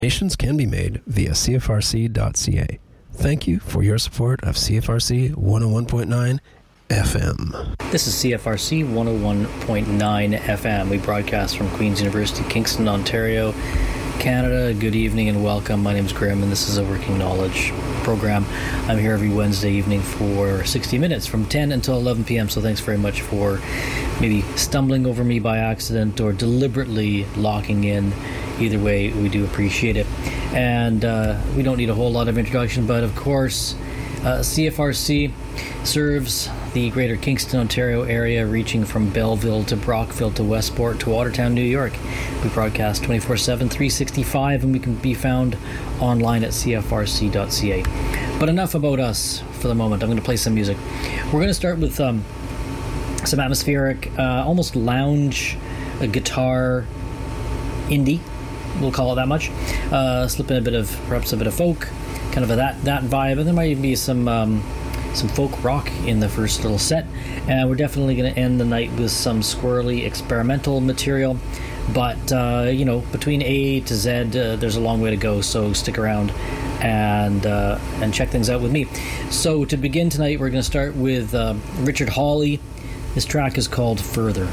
Donations can be made via cfrc.ca. Thank you for your support of CFRC 101.9 FM. This is CFRC 101.9 FM. We broadcast from Queen's University, Kingston, Ontario, Canada. Good evening and welcome. My name is Graham and this is a Working Knowledge program. I'm here every Wednesday evening for 60 minutes from 10 until 11 p.m. So thanks very much for maybe stumbling over me by accident or deliberately locking in. Either way, we do appreciate it. And we don't need a whole lot of introduction, but of course, CFRC serves the greater Kingston, Ontario area, reaching from Belleville to Brockville to Westport to Watertown, New York. We broadcast 24/7, 365, and we can be found online at cfrc.ca. But enough about us for the moment. I'm going to play some music. We're going to start with some atmospheric, almost lounge, guitar, indie. We'll call it that much. Slip in perhaps a bit of folk, kind of that vibe, and there might even be some folk rock in the first little set. And we're definitely going to end the night with some squirrely experimental material. But between A to Z, there's a long way to go. So stick around and check things out with me. So to begin tonight, we're going to start with Richard Hawley. This track is called Further.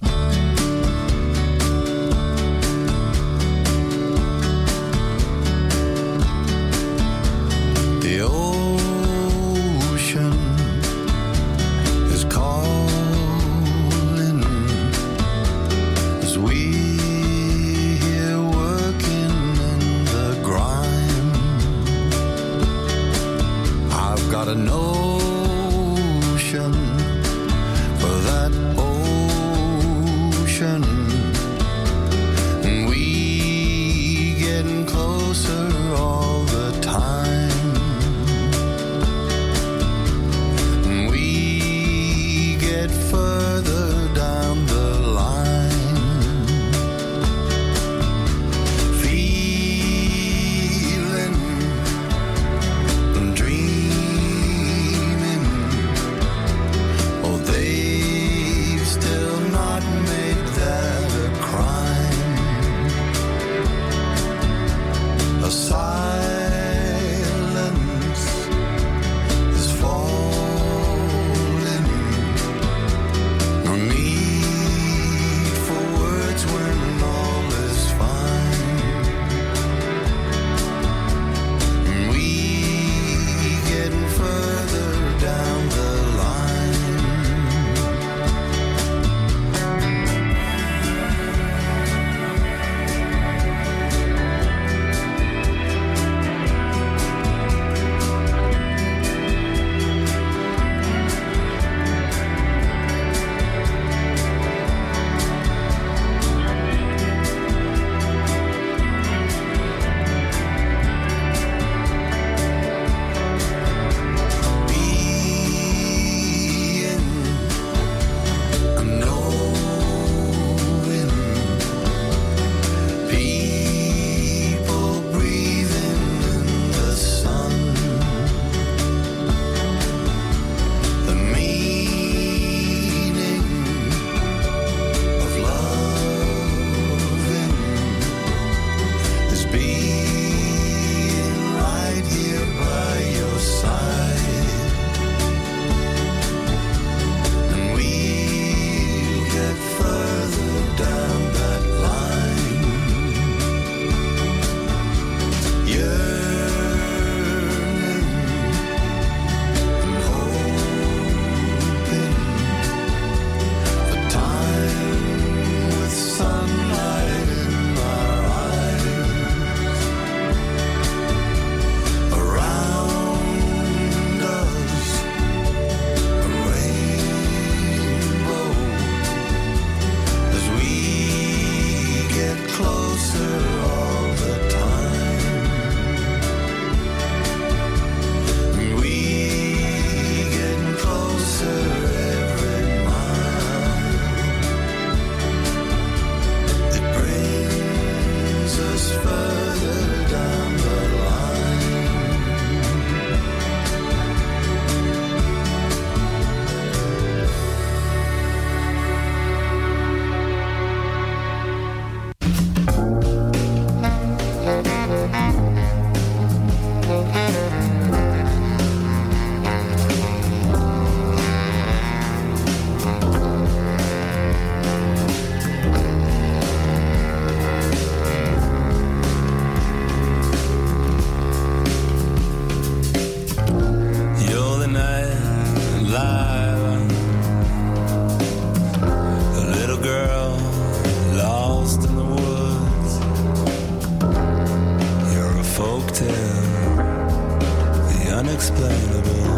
unexplainable.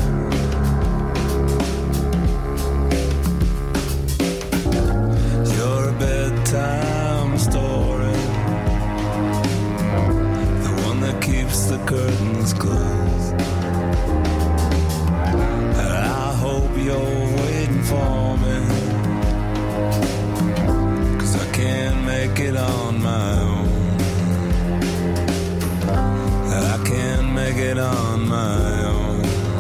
You're a bedtime story, the one that keeps the curtains closed. And I hope you're waiting for me, 'cause I can't make it on my own. I can't make it on my own.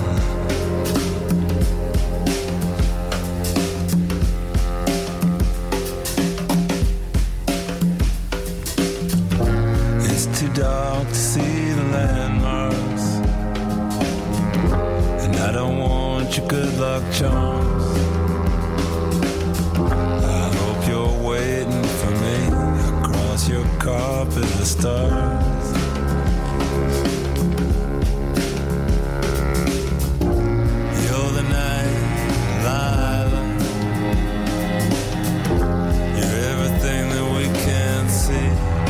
It's too dark to see the landmarks, and I don't want your good luck charms. I hope you're waiting for me across your carpet of stars. You're the night, Lila. You're everything that we can't see.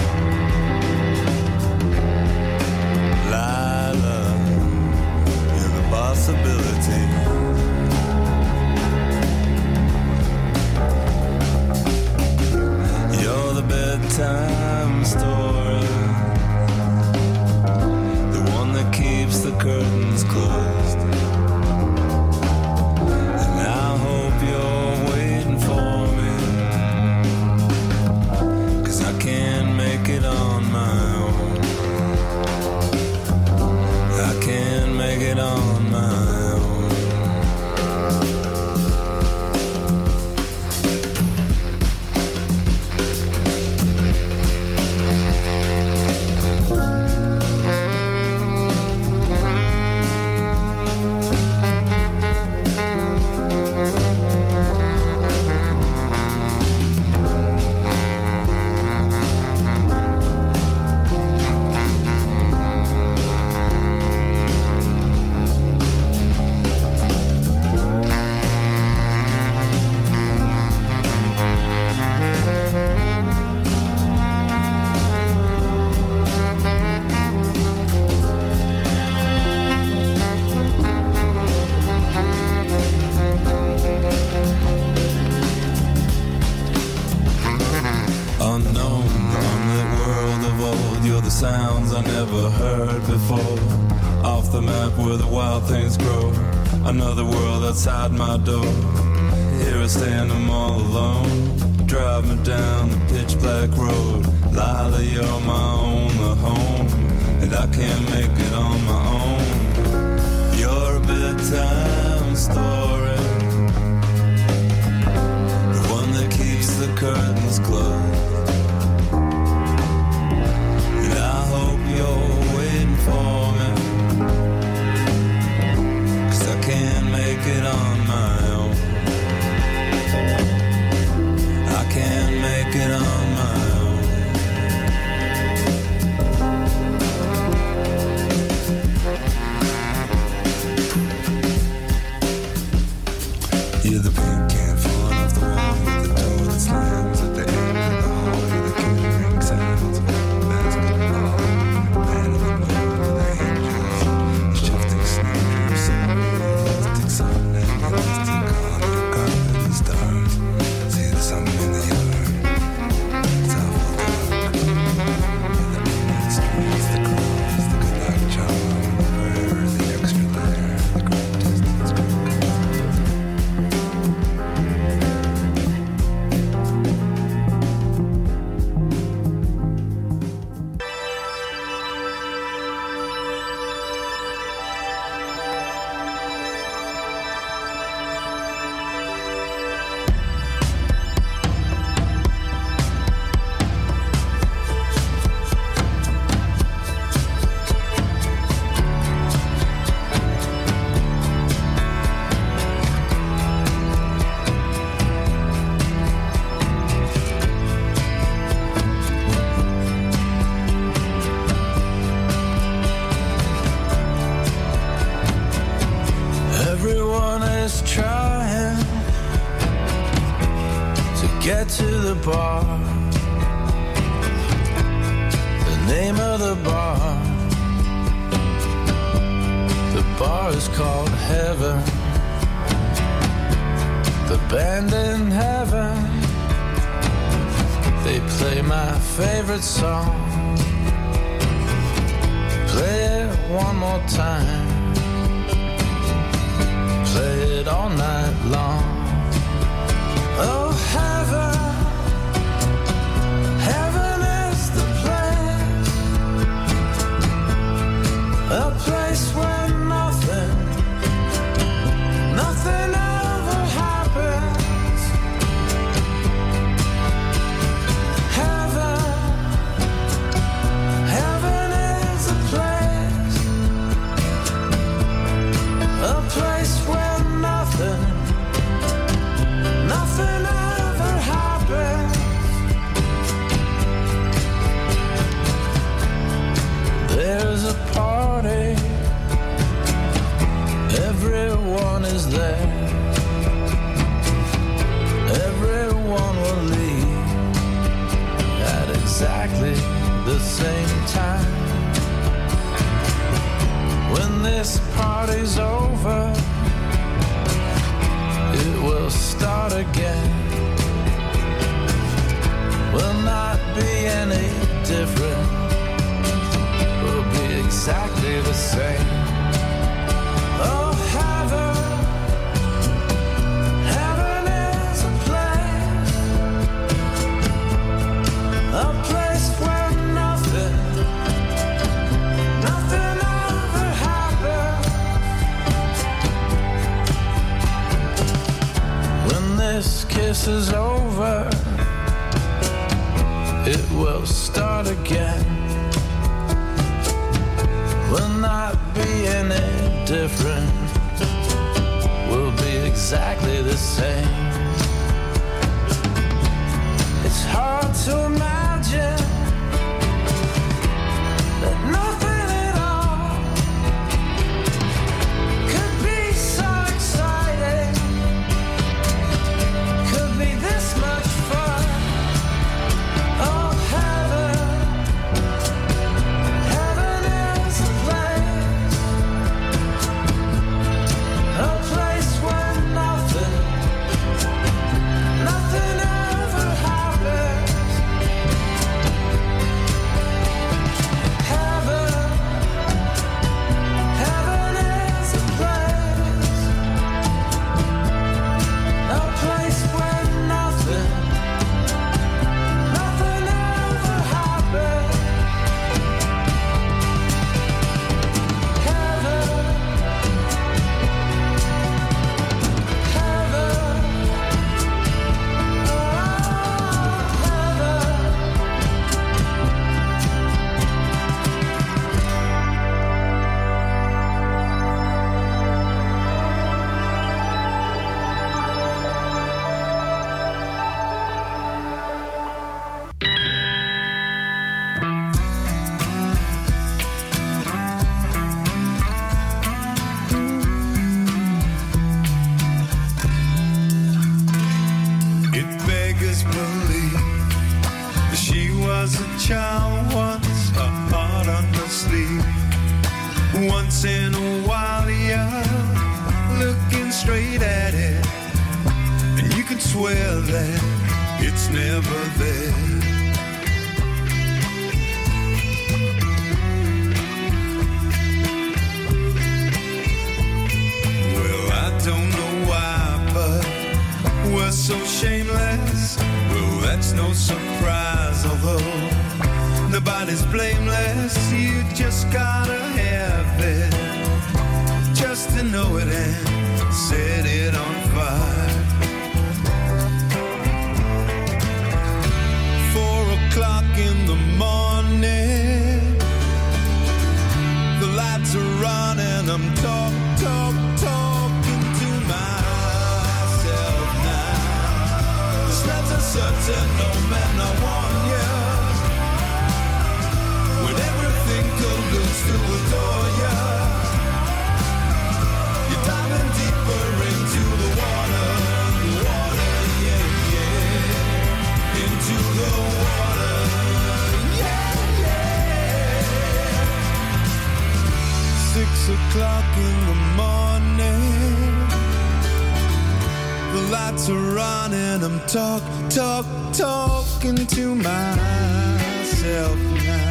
Lila, you're the possibility. You're the bedtime story, the one that keeps the curtains closed. And I hope you're waiting for me, 'cause I can't make it on my own. I can't make it on my own. Unknown, unlit world of old, you're the sounds I never heard before. Off the map where the wild things grow, another world outside my door. Here I stand, I'm all alone, drive me down the pitch black road. Lila, you're my only home, and I can't make it on my own. You're a bedtime story, the one that keeps the curtains closed. And I hope you're waiting for me, 'cause I can't make it on my own. I can't make it on my own. You're the paint can falling off the wall, you're the door that slams at the end of the hall, you're the catering sounds of the basketball, pan of the moon of the angels, the shifting sneakers, elastic sun and elastic collar, garment of stars. See the sun in the yard, it's awful dark. You're the midnight streets, the crows, the good luck charm, the prayer, the extra letter, the great distance group. Everyone is trying to get to the bar. The name of the bar bar is called Heaven. The band in heaven, they play my favorite song. Play it one more time. Play it all night long. Oh, heaven, heaven is the place. A place where nothing ever happens. Heaven, heaven is a place where nothing ever happens. There's a party, everyone is there. Everyone will leave at exactly the same time. When this party's over, it will start again. Will not be any different. Will be exactly the same. Oh, heaven, heaven is a place where nothing ever happens. When this kiss is over, it will start again. Will not be any different. Will be exactly the same. It's hard to imagine that nothing at all could be so exciting, could be this much fun. Oh, heaven, heaven is a place where nothing ever happens. Heaven, heaven is a place where nothing ever happens. Heaven, It beggars belief that she was a child once, a heart on her sleeve. Once in a while, you're looking straight at it, and you can swear that it's never there. Well, I don't know why, but we're so shameless. Well, that's no surprise, although nobody's blameless. You just gotta have it, just to know it and set it on fire. 4 o'clock in the morning, the lights are on and I'm talking to myself now. This love's uncertain, no man, I want you. When everything colludes to adore you, you're diving deeper into the water, yeah, yeah. Into the water, yeah, yeah. 6 o'clock in the morning. The lights are on and I'm talking to myself now.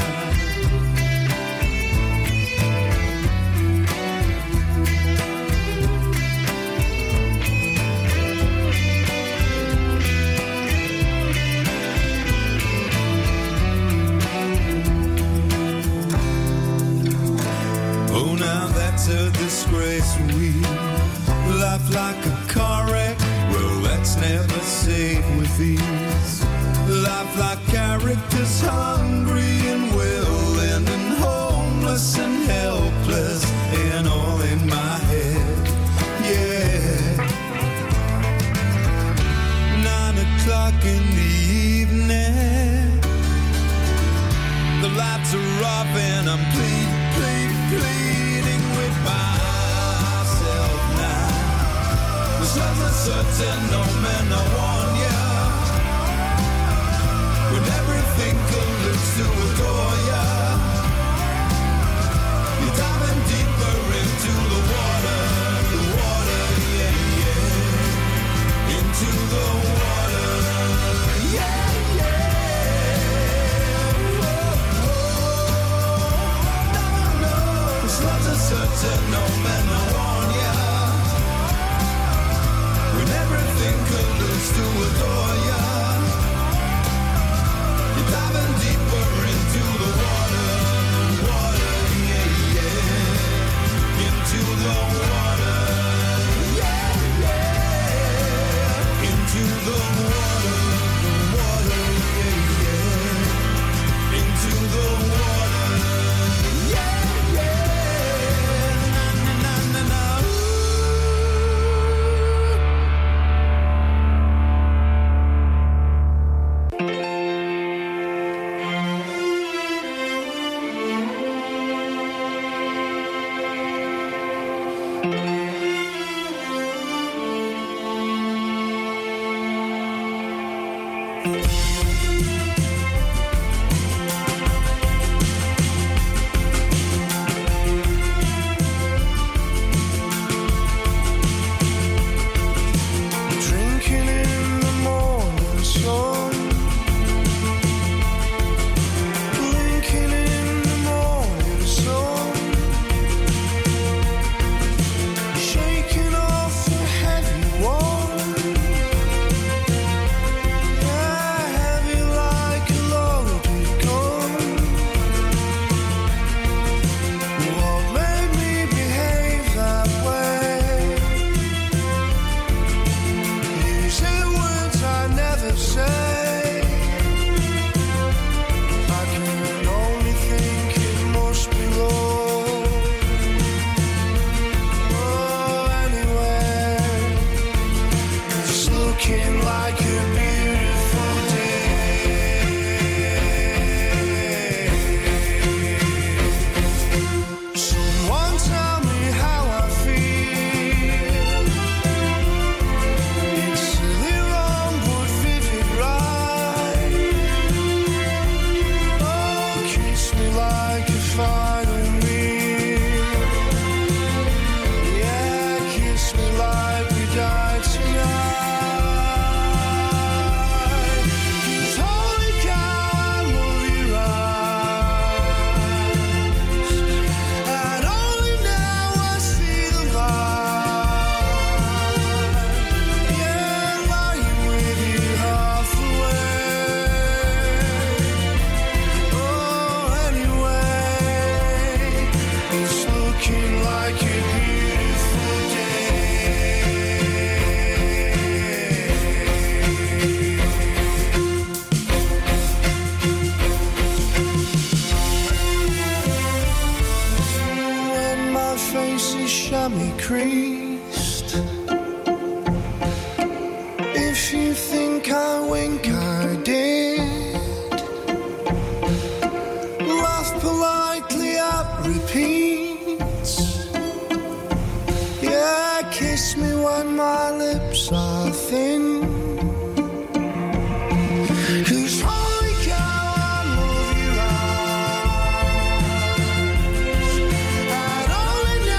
Oh, now that's a disgrace. We laugh like a car wreck. Well, that's never safe with these. Laugh like characters hungry and willing and homeless and helpless and all in my head. Yeah. 9 o'clock in the evening. The lights are off and I'm pleading with myself now. There's nothing certain, no man, I warn ya. When everything colludes to adore ya, you're diving deeper into the water, yeah, yeah. Into the water, yeah, yeah. Love's a certain, no man, no warn ya. When everything colludes to adore ya, you're diving deeper into the water, yeah, yeah. Into the water, yeah, yeah. Into the water, yeah, yeah. Into the water, yeah. creased. If you think I wink, I did. Laugh politely at repeats. Yeah, kiss me when my lips are thin. Only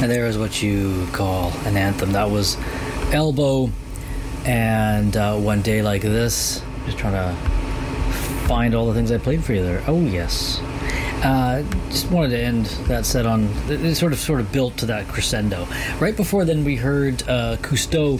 And there is what you call an anthem. That was Elbow and One Day Like This. Just trying to find all the things I played for you there. Oh, yes. Just wanted to end that set on... It sort of built to that crescendo. Right before then, we heard Cousteau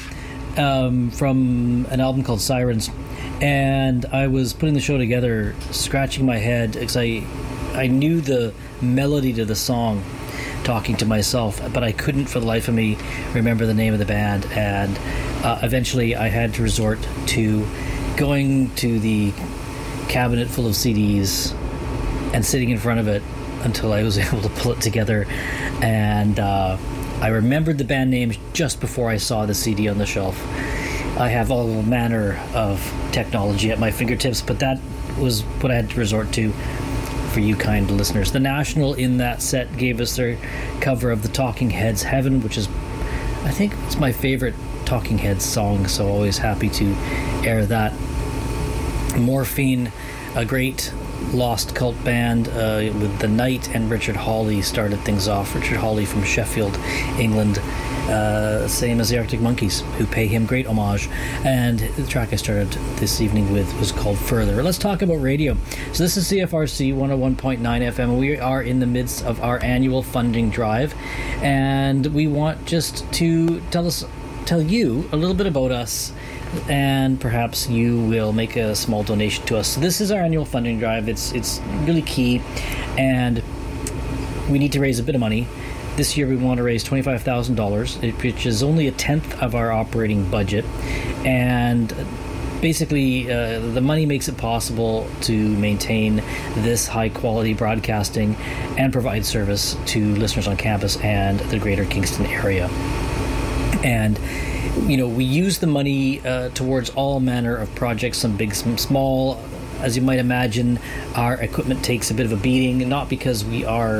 from an album called Sirens. And I was putting the show together, scratching my head, because I knew the melody to the song, talking to myself, but I couldn't for the life of me remember the name of the band. And eventually I had to resort to going to the cabinet full of CDs and sitting in front of it until I was able to pull it together. And I remembered the band names just before I saw the CD on the shelf. I have all manner of technology at my fingertips, but that was what I had to resort to for you kind listeners. The National in that set gave us their cover of the Talking Heads' Heaven, which is, I think it's my favorite Talking Heads song, so always happy to air that. Morphine, a great lost cult band with The Night and Richard Hawley started things off. Richard Hawley from Sheffield, England, same as the Arctic Monkeys, who pay him great homage. And the track I started this evening with was called Further. Let's talk about radio. So this is CFRC 101.9 FM. We are in the midst of our annual funding drive, and we want just to tell you a little bit about us, and perhaps you will make a small donation to us. So this is our annual funding drive. It's really key, and we need to raise a bit of money. This year we want to raise $25,000, which is only a tenth of our operating budget, and basically the money makes it possible to maintain this high quality broadcasting and provide service to listeners on campus and the greater Kingston area. And you know, we use the money towards all manner of projects, some big, some small. As you might imagine, our equipment takes a bit of a beating, not because we are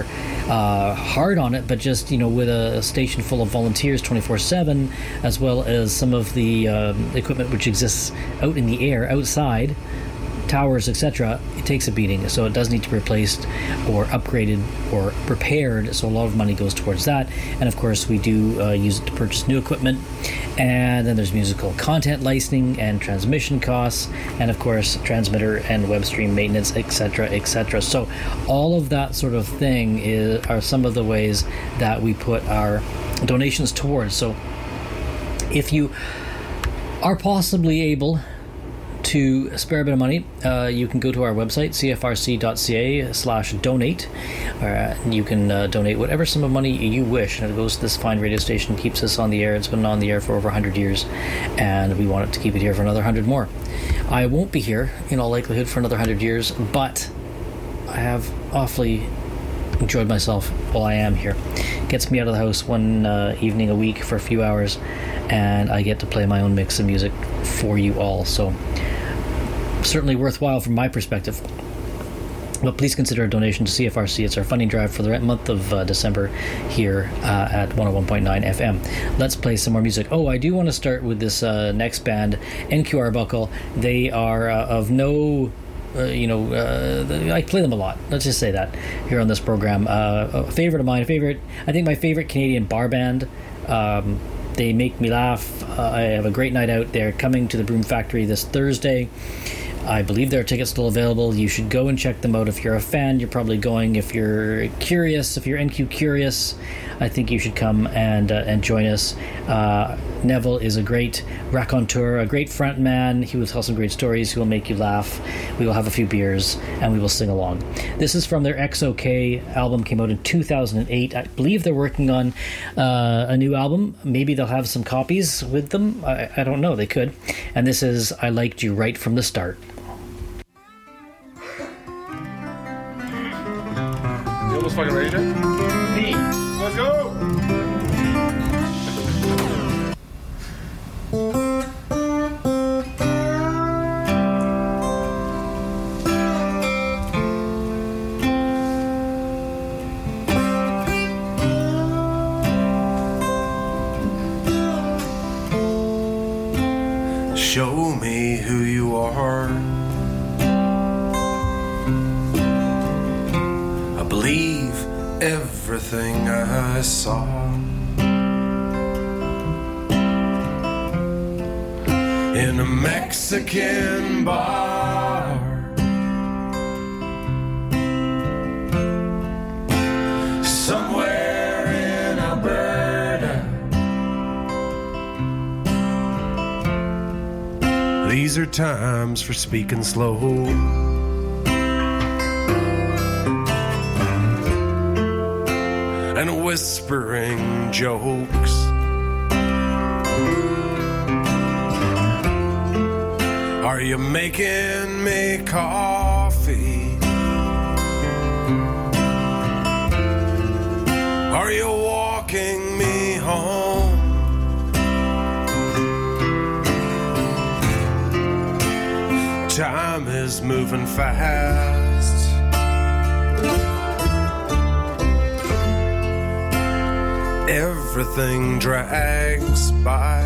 hard on it, but just, you know, with a station full of volunteers 24/7, as well as some of the equipment which exists out in the air, outside, towers, etc., it takes a beating. So it does need to be replaced or upgraded or repaired, so a lot of money goes towards that. And of course we do use it to purchase new equipment, and then there's musical content licensing and transmission costs, and of course transmitter and web stream maintenance, etc., etc. So all of that sort of thing are some of the ways that we put our donations towards. So if you are possibly able to spare a bit of money, you can go to our website, cfrc.ca/donate. You can donate whatever sum of money you wish, and it goes to this fine radio station, keeps us on the air. It's been on the air for over 100 years, and we want it to keep it here for another 100 more. I won't be here, in all likelihood, for another 100 years, but I have awfully enjoyed myself while I am here. It gets me out of the house one evening a week for a few hours, and I get to play my own mix of music for you all. So certainly worthwhile from my perspective. But please consider a donation to CFRC. It's our funding drive for the month of December here at 101.9 FM. Let's play some more music. Oh, I do want to start with this next band, NQ Arbuckle. They are of no... I play them a lot. Let's just say that here on this program. A favorite of mine, I think my favorite Canadian bar band. They make me laugh. I have a great night out. They're coming to the Broom Factory this Thursday. I believe there are tickets still available. You should go and check them out. If you're a fan, you're probably going. If you're curious, if you're NQ curious, I think you should come and join us. Neville is a great raconteur, a great front man. He will tell some great stories. He will make you laugh. We will have a few beers, and we will sing along. This is from their XOK album, came out in 2008. I believe they're working on a new album. Maybe they'll have some copies with them. I don't know. They could. And this is I Liked You Right From the Start. You almost fucking ready, Jack? Me. Let's go! Show me who you are. I believe everything I saw. in a Mexican bar. Somewhere in Alberta. These are times for speaking slow and whispering jokes. Are you making me coffee? Are you walking me home? Time is moving fast. Everything drags by.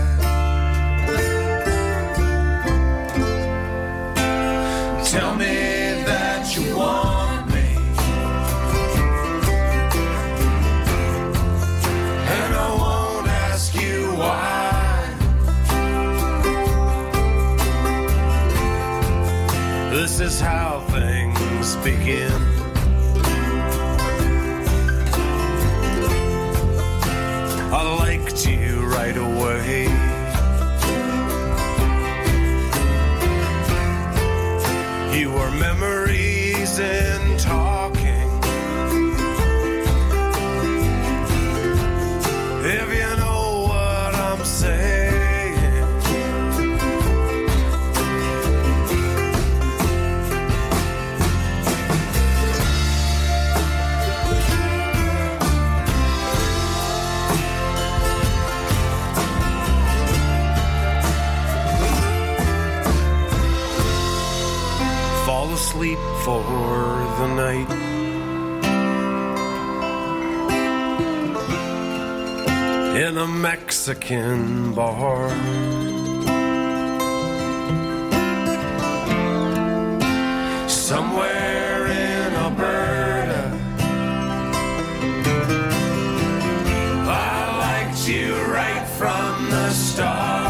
Tell me that you want me, and I won't ask you why. This is how things begin. I liked you right away. You were memories in talking. If you know what I'm saying. Fall asleep for the night. In a Mexican bar. Somewhere in Alberta. I liked you right from the start.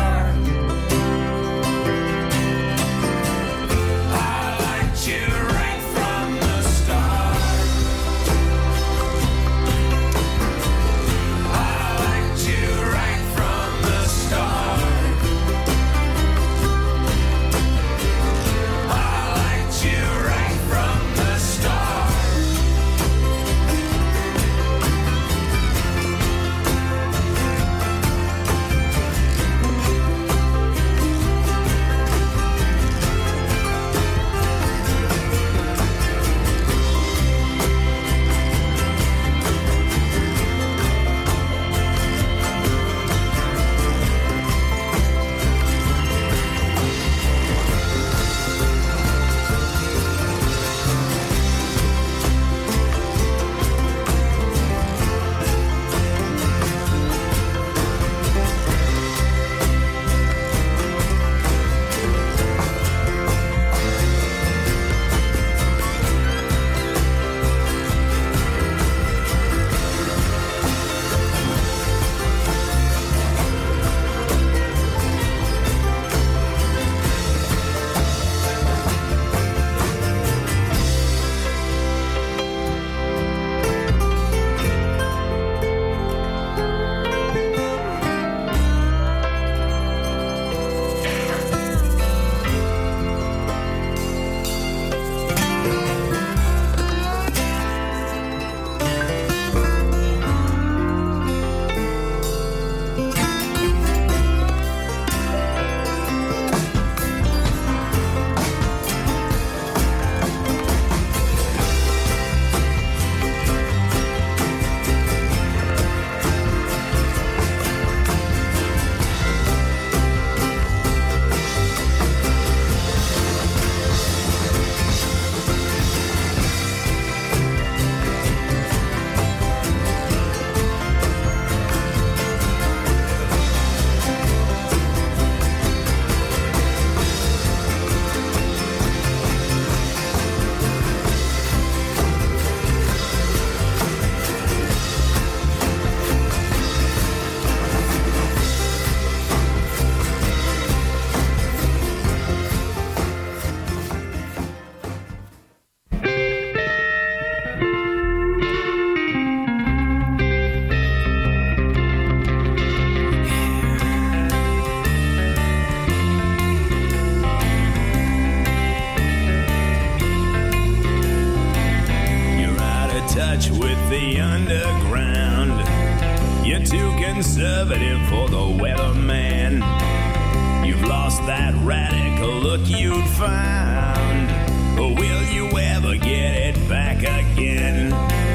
touch with the underground. You're too conservative for the weatherman. You've lost that radical look you'd found. Will you ever get it back again?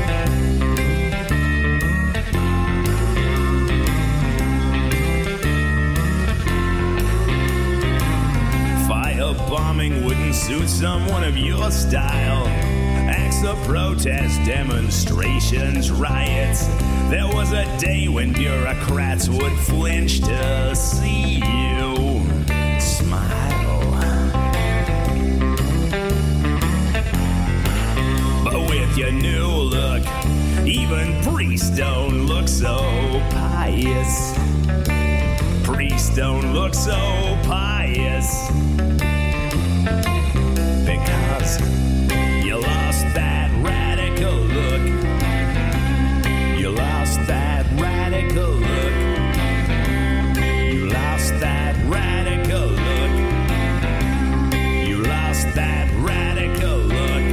Firebombing wouldn't suit someone of your style. Acts of protest, demonstrations, riots. There was a day when bureaucrats would flinch to see you smile. But with your new look, even priests don't look so pious. Priests don't look so pious. Because you lost that radical look. You lost that radical look. You lost that radical look. You lost that radical look.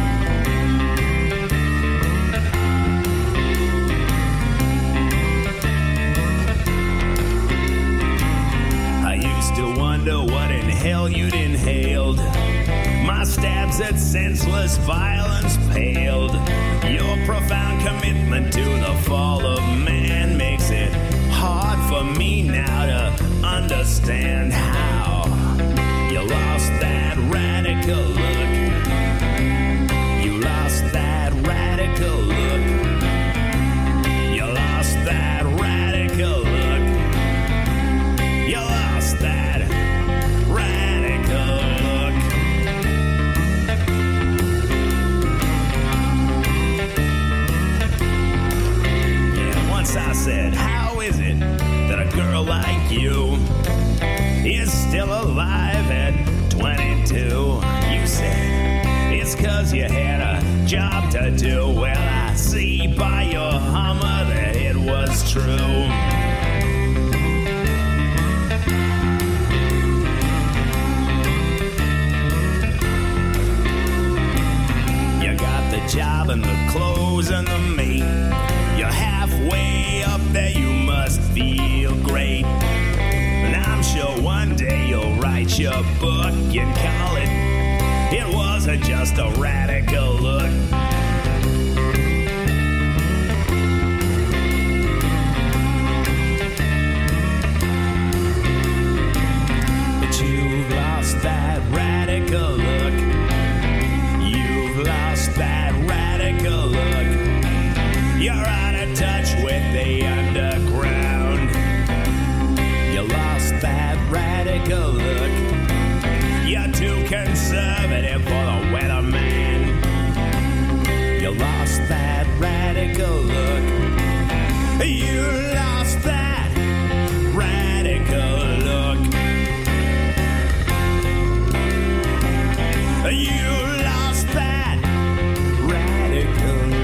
I used to wonder what in hell you'd inhaled. My stabs at senseless violence paled. Your profound commitment to the fall of man makes it hard for me now to understand how you lost that radical look. You lost that radical look. You lost that radical look. You lost that radical look. I said, how is it that a girl like you is still alive at 22? You said, it's 'cause you had a job to do. Well, I see by your Hummer that it was true. You got the job and the clothes and the mate. You're halfway up there, you must feel great. And I'm sure one day you'll write your book and call it, it wasn't just a radical look. But you've lost that radical look. You've lost that radical look. You're out of touch with the underground. You lost that radical look. You're too conservative for the weatherman. You lost that radical look. You lost that radical look. You lost that radical look.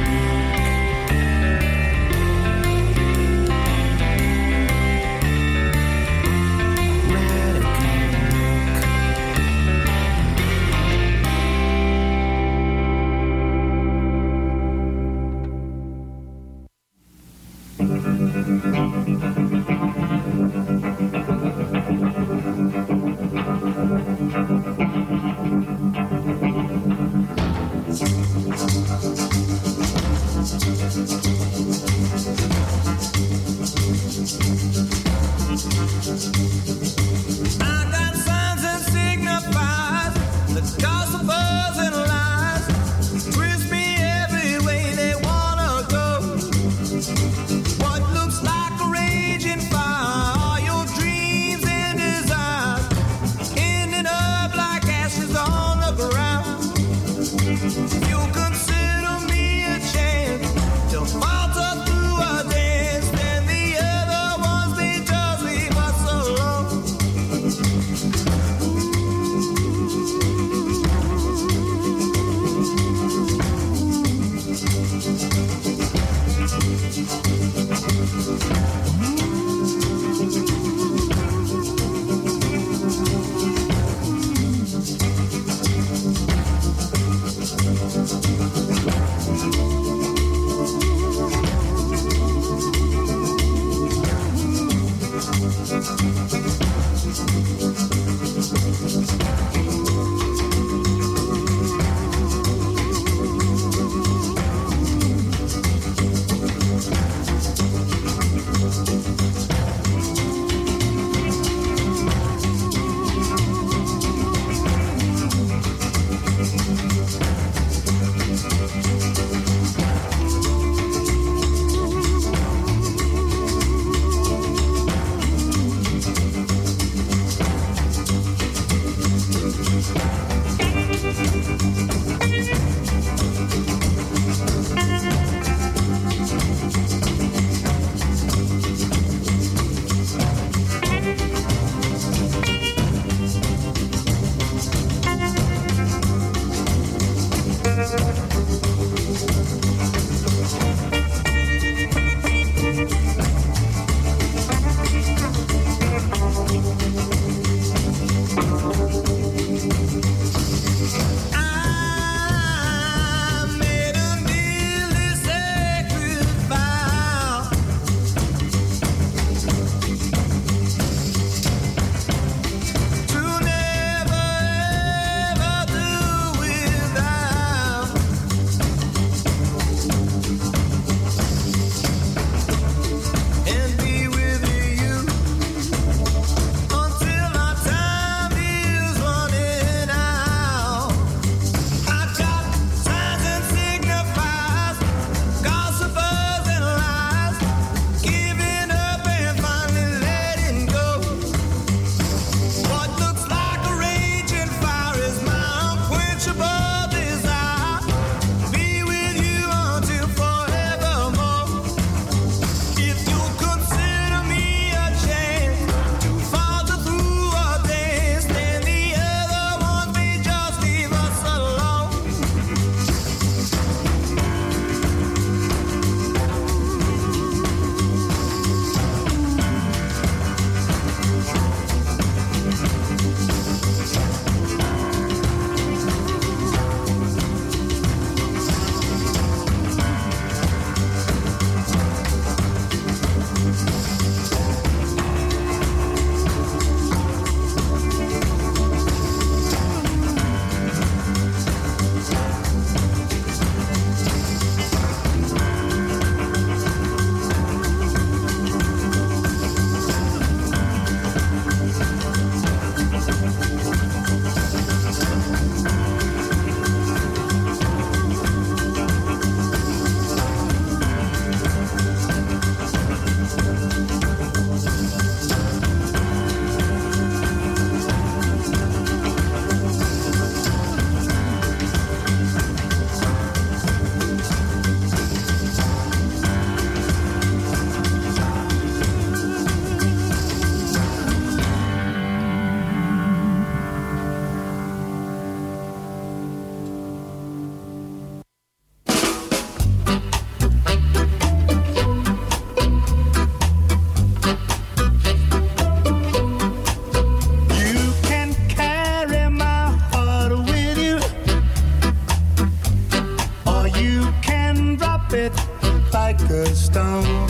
it like a stone.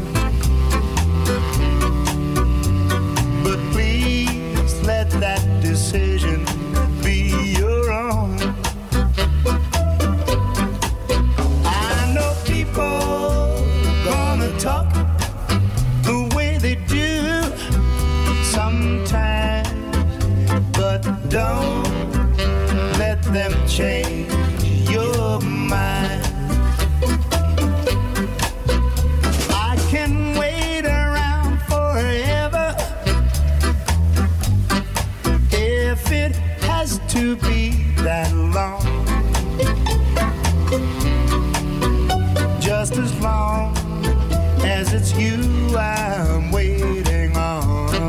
But please let that decision be your own. I know people gonna talk the way they do sometimes, but don't let them change your mind. I can wait around forever if it has to be that long. Just as long as it's you I'm waiting on.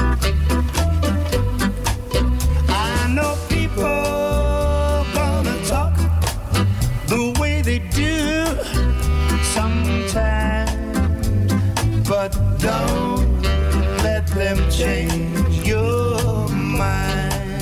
I know people gonna talk the way they do sometimes, but don't let them change your mind.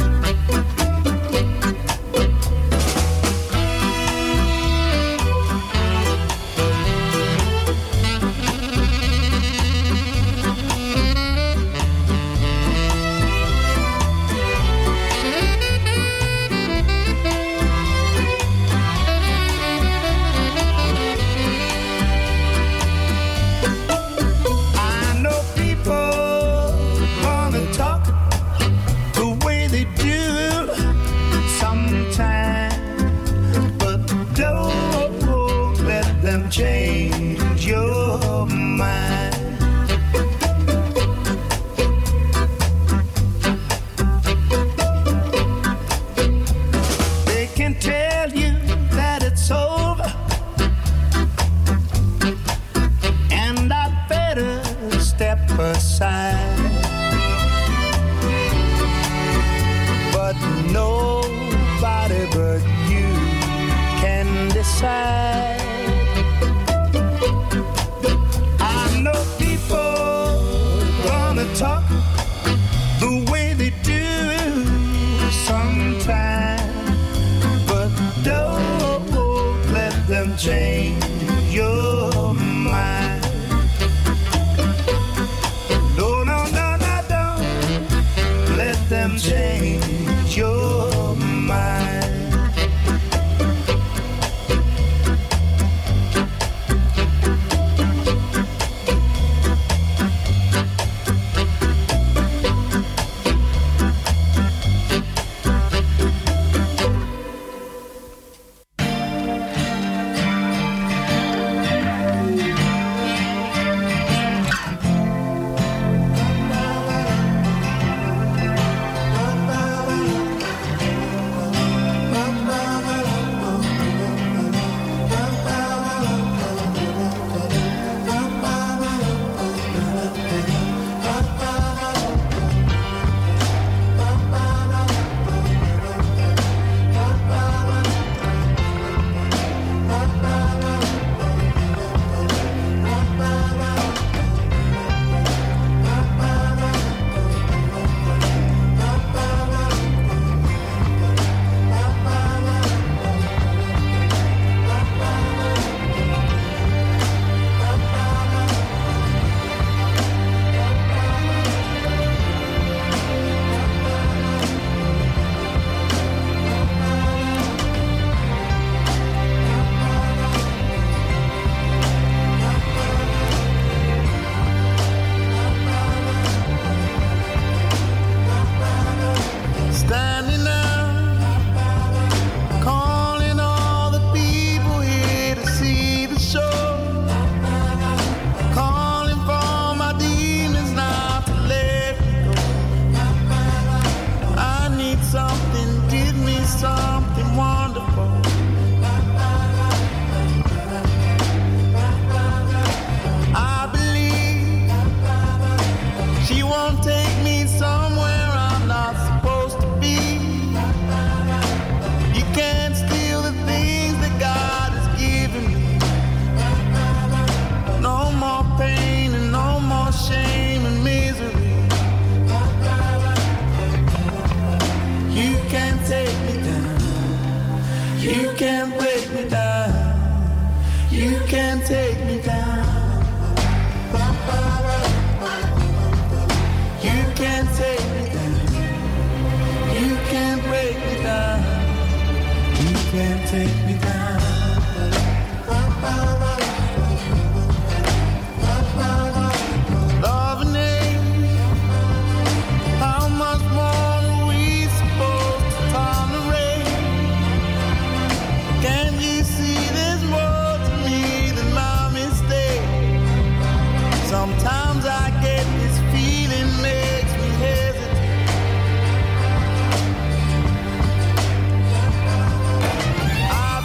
I know people wanna talk the way they do sometimes, but don't let them change your mind. They can tell you that it's over, and I better step aside. But nobody but you can decide. I know people gonna talk the way they do sometimes, but don't let them change your mind. No, no, no, no, don't let them change your mind. can't take me down. You can't take me down. You can't break me down. You can't take me down. Love and hate, how much more are we supposed to tolerate? Can't you see there's more to me than my mistake? Sometimes I get this feeling makes me hesitate. I've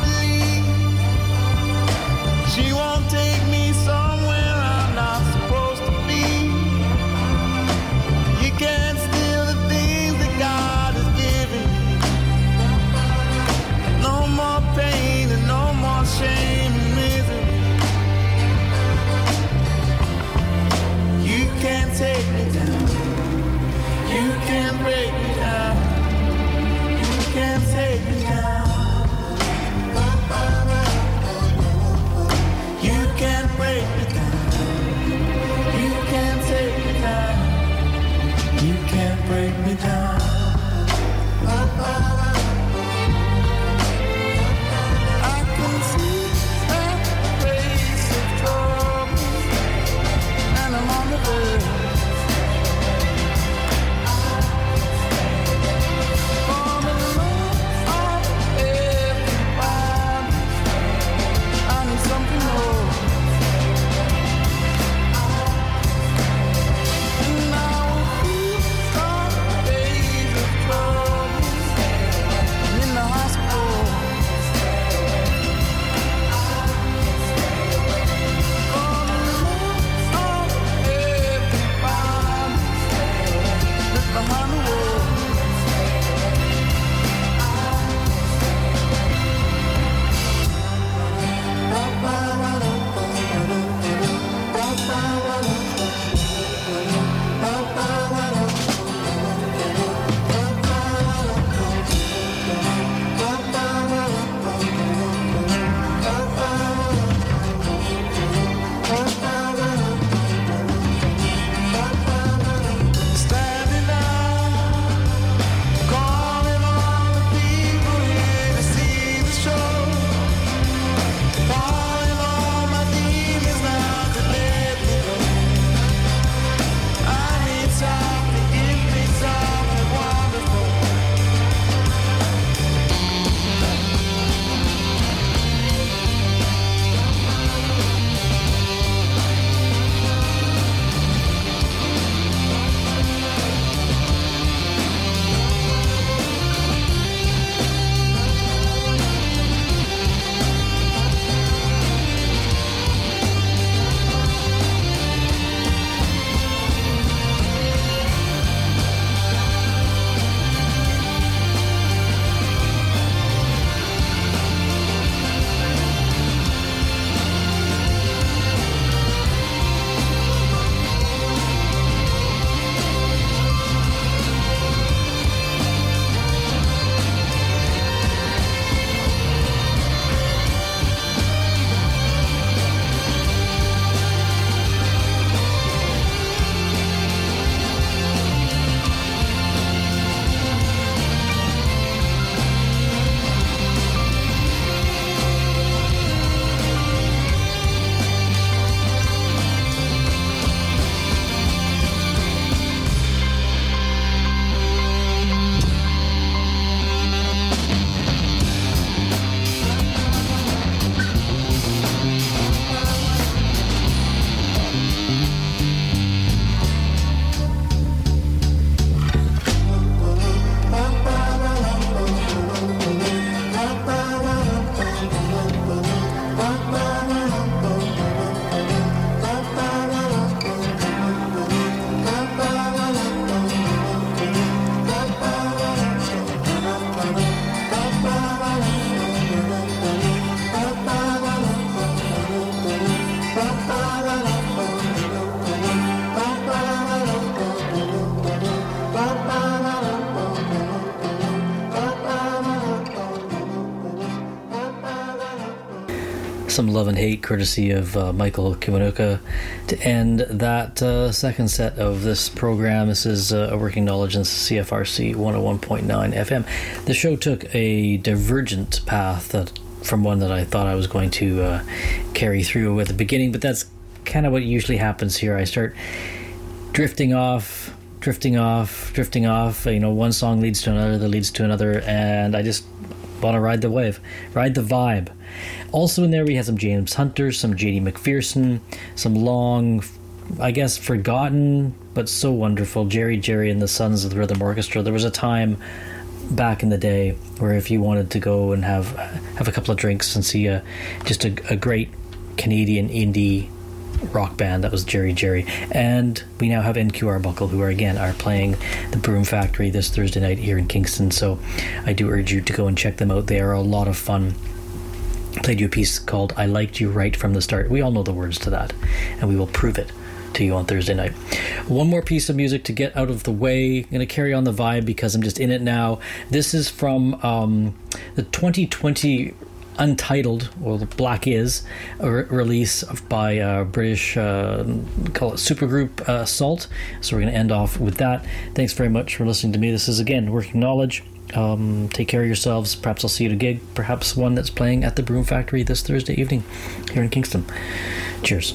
Some Love and Hate, courtesy of Michael Kiwanuka, to end that second set of this program. This is A Working Knowledge in CFRC 101.9 FM. The show took a divergent path from one that I thought I was going to carry through at the beginning, but that's kind of what usually happens here. I start drifting off. You know, one song leads to another, that leads to another, and I just want to ride the wave, ride the vibe. Also in there we had some James Hunter, some J.D. McPherson, some long, I guess forgotten, but so wonderful, Jerry and the Sons of the Rhythm Orchestra. There was a time back in the day where if you wanted to go and have a couple of drinks and see just a great Canadian indie rock band, that was Jerry. And we now have NQ Arbuckle, who are playing the Broom Factory this Thursday night here in Kingston, so I do urge you to go and check them out. They are a lot of fun. Played you a piece called I Liked You Right From the Start. We all know the words to that, and we will prove it to you on Thursday night. One more piece of music to get out of the way. I'm going to carry on the vibe because I'm just in it now. This is from the 2020 Untitled, or the Black Is, a release by British, call it supergroup Salt. So we're going to end off with that. Thanks very much for listening to me. This is, again, Working Knowledge. Take care of yourselves. Perhaps I'll see you at a gig, perhaps one that's playing at the Broom Factory this Thursday evening here in Kingston. Cheers.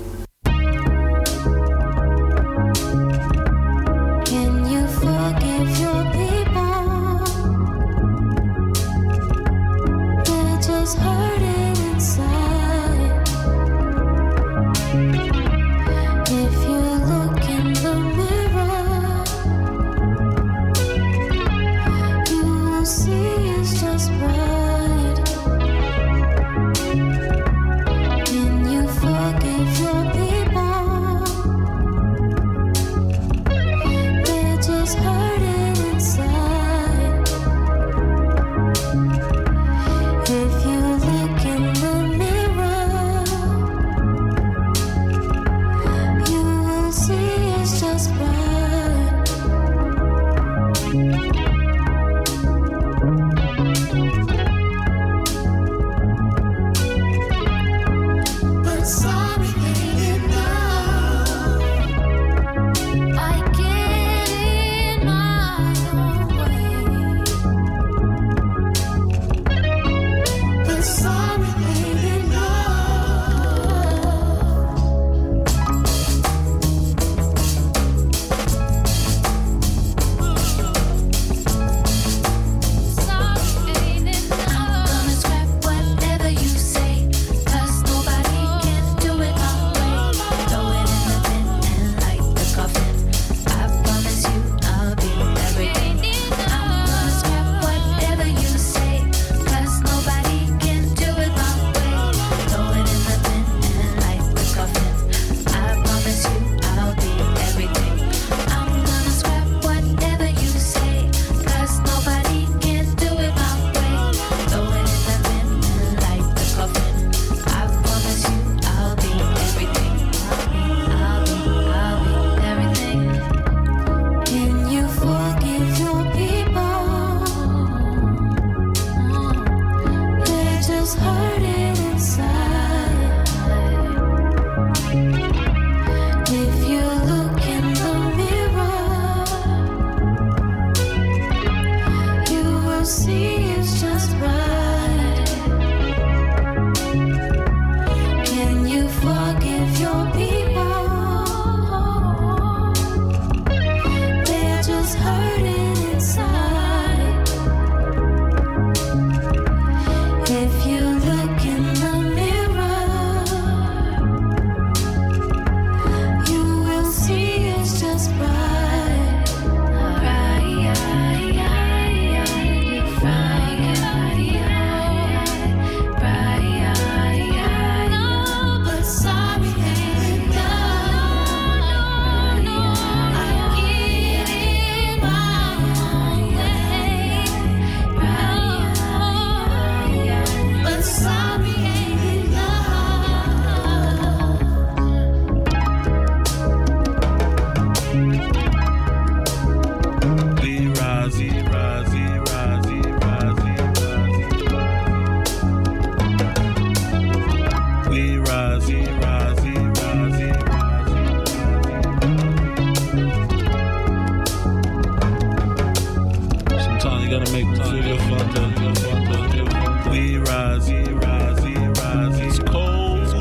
Can you forgive your people? They're just hurting inside. If you look in the mirror, you will see it's just right. Can you forgive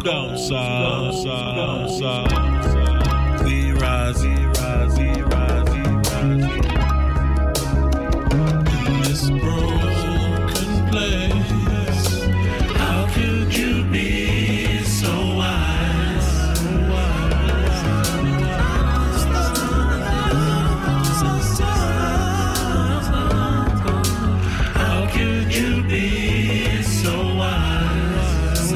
down south. We rise, in this broken place. How could you be so wise? How could you be so wise?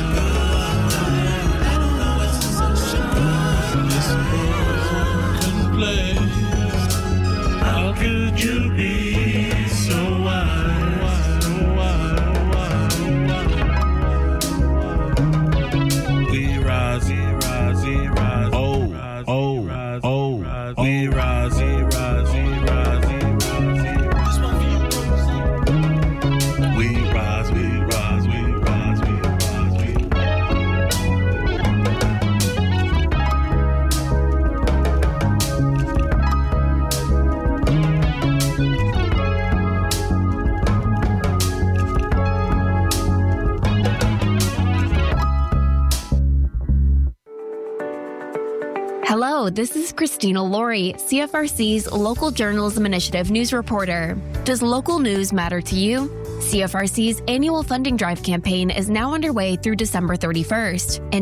This broken place. How could you be so wise? We rise, oh, we rise, Hello, this is Christina Laurie, CFRC's Local Journalism Initiative news reporter. Does local news matter to you? CFRC's annual funding drive campaign is now underway through December 31st. And